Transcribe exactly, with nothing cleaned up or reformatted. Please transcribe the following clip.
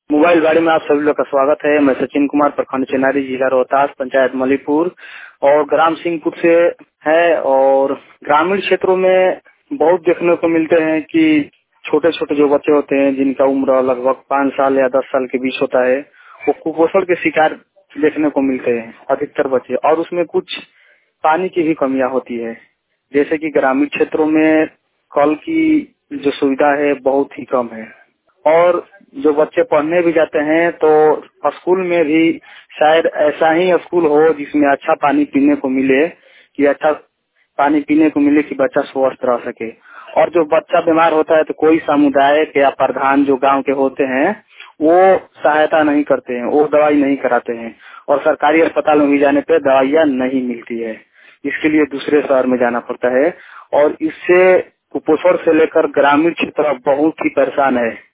Mobile गाड़ी में आप सभी लोग का स्वागत है। मैं सचिन कुमार, प्रखंड चेनारी, जिला रोहतास, पंचायत मलीपुर और ग्राम सिंहपुर से है। और ग्रामीण क्षेत्रों में बहुत देखने को मिलते हैं कि छोटे छोटे जो बच्चे होते हैं जिनका उम्र लगभग पाँच साल या दस साल के बीच होता है, वो कुपोषण के शिकार देखने को मिलते हैं अधिकतर बच्चे। और उसमें कुछ पानी की भी कमियां होती है, जैसे कि ग्रामीण क्षेत्रों में कल की जो सुविधा है बहुत ही कम है। और जो बच्चे पढ़ने भी जाते हैं तो स्कूल में भी शायद ऐसा ही स्कूल हो जिसमें अच्छा पानी पीने को मिले, कि अच्छा पानी पीने को मिले कि बच्चा स्वस्थ रह सके। और जो बच्चा बीमार होता है तो कोई सामुदायिक या प्रधान जो गांव के होते हैं वो सहायता नहीं करते हैं, वो दवाई नहीं कराते हैं। और सरकारी अस्पताल में भी जाने पे दवाइयाँ नहीं मिलती है, इसके लिए दूसरे शहर में जाना पड़ता है। और इससे कुपोषण से लेकर ग्रामीण क्षेत्र बहुत ही परेशान है।